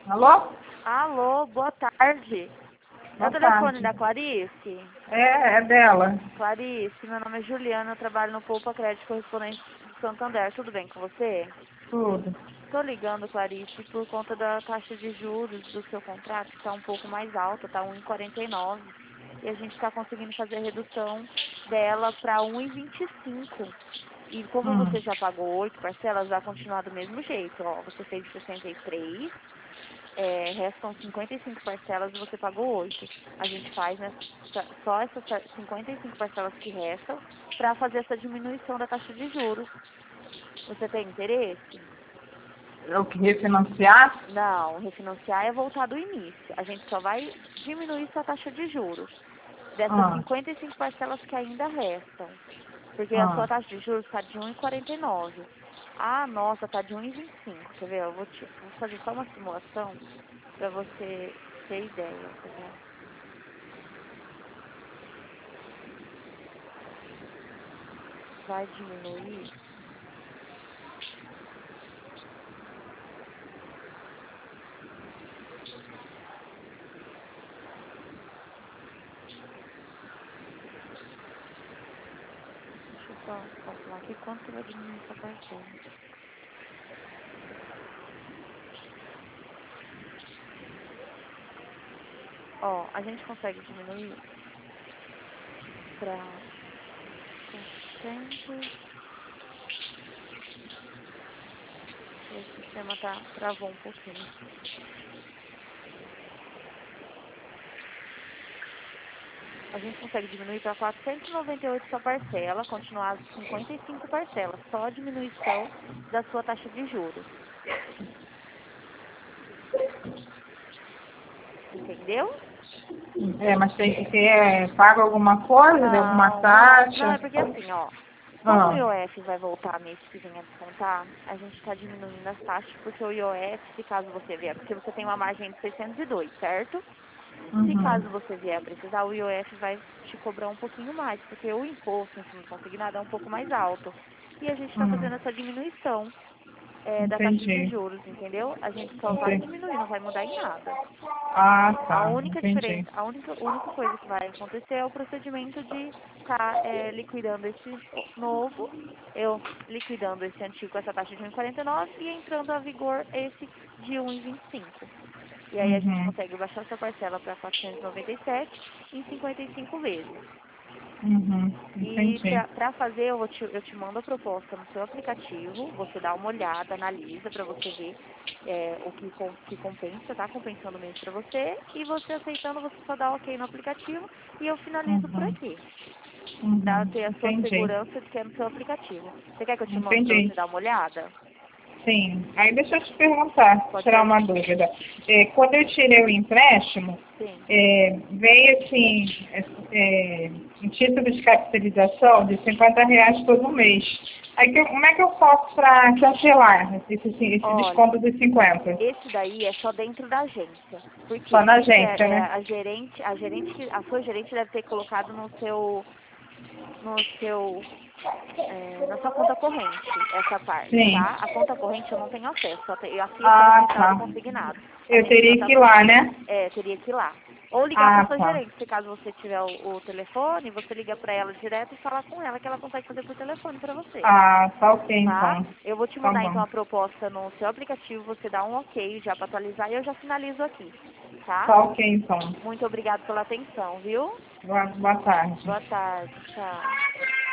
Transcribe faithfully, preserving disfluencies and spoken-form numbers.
Alô? Alô, boa tarde. É o Boa telefone tarde. da Clarice? É, é dela. Clarice, meu nome é Juliana, eu trabalho no Poupa Crédito Correspondente de Santander. Tudo bem com você? Tudo. Estou ligando, Clarice, por conta da taxa de juros do seu contrato, que está um pouco mais alta, está um vírgula quarenta e nove. E a gente está conseguindo fazer a redução dela para um vírgula vinte e cinco. E como Hum. você já pagou oito parcelas, vai continuar do mesmo jeito. Ó, você fez sessenta e três. É, restam cinquenta e cinco parcelas e você pagou oito. A gente faz nessa, só essas cinquenta e cinco parcelas que restam para fazer essa diminuição da taxa de juros. Você tem interesse? Eu que refinanciar? Não, refinanciar é voltar do início. A gente só vai diminuir sua taxa de juros dessas Ah, cinquenta e cinco parcelas que ainda restam. Porque a ah. sua taxa de juros está de um vírgula quarenta e nove. Ah, nossa, está de um vírgula vinte e cinco. Quer ver? Eu vou, te, vou fazer só uma simulação para você ter ideia. Quer ver? Vai diminuir. Deixa eu só calcular aqui quanto que vai diminuir essa parcela. Ó, a gente consegue diminuir para quatrocentos. O sistema tá, travou um pouquinho. A gente consegue diminuir para quatrocentos e noventa e oito sua parcela, continuar as cinquenta e cinco parcelas, só a diminuição da sua taxa de juros. Entendeu? É, mas tem que ter, é, paga alguma coisa, de alguma Não, não, não, taxa? é porque assim, ó, como o Ah, I O F vai voltar mês que vem a descontar, a gente está diminuindo as taxas, porque o I O F, se caso você vier, porque você tem uma margem de seiscentos e dois, certo? Se uhum, caso você vier a precisar, o I O F vai te cobrar um pouquinho mais, porque o imposto em cima do consignado é um pouco mais alto. E a gente está hum, fazendo essa diminuição é, da taxa de entendi. juros, entendeu? A gente só vai Entendi. diminuir, não vai mudar em nada. Ah, A tá, única entendi. diferença, a única, única coisa que vai acontecer é o procedimento de estar liquidando esse novo, eu liquidando esse antigo com essa taxa de um vírgula quarenta e nove e entrando a vigor esse de um vírgula vinte e cinco. E aí a gente Uhum, consegue baixar sua parcela para quatrocentos e noventa e sete em cinquenta e cinco vezes. uhum, E entendi. para fazer, eu, vou te, eu te mando a proposta no seu aplicativo, você dá uma olhada, analisa para você ver é, o que, com, que compensa, tá compensando mesmo para você. E você aceitando, você só dá ok no aplicativo e eu finalizo por Uhum, aqui. Para uhum, ter a sua entendi. segurança de que é no seu aplicativo. Você quer que eu te mande para Entendi. você dar uma olhada? Sim. Aí deixa eu te perguntar, Pode tirar uma perguntar. dúvida. É, quando eu tirei o empréstimo, Sim. é, veio assim, é, é, um título de capitalização de cinquenta reais todo mês. Aí que eu- como é que eu faço para cancelar esse, esse Olha, desconto de cinquenta? esse daí é só dentro da agência. Por Só quê? na Isso é, agência, é né? a gerente, a gerente, que- a sua gerente deve ter colocado no seu, no seu, é, na sua conta corrente, essa parte, Sim. tá? A conta corrente eu não tenho acesso, só te- aqui eu tenho Ah, central do tá. consignado. A Eu gente só teria tá, que ir lá, né? é, teria que ir lá. Ou ligar para Ah, sua tá. gerente, se caso você tiver o, o telefone, você liga para ela direto e fala com ela que ela consegue fazer por telefone para você. Ah, tá ok Tá? então. Eu vou te Tá mandar então bom. a proposta no seu aplicativo, você dá um ok já para atualizar e eu já finalizo aqui, tá? Tá ok então. Muito obrigado pela atenção, viu? Boa, boa tarde. Boa tarde, tchau.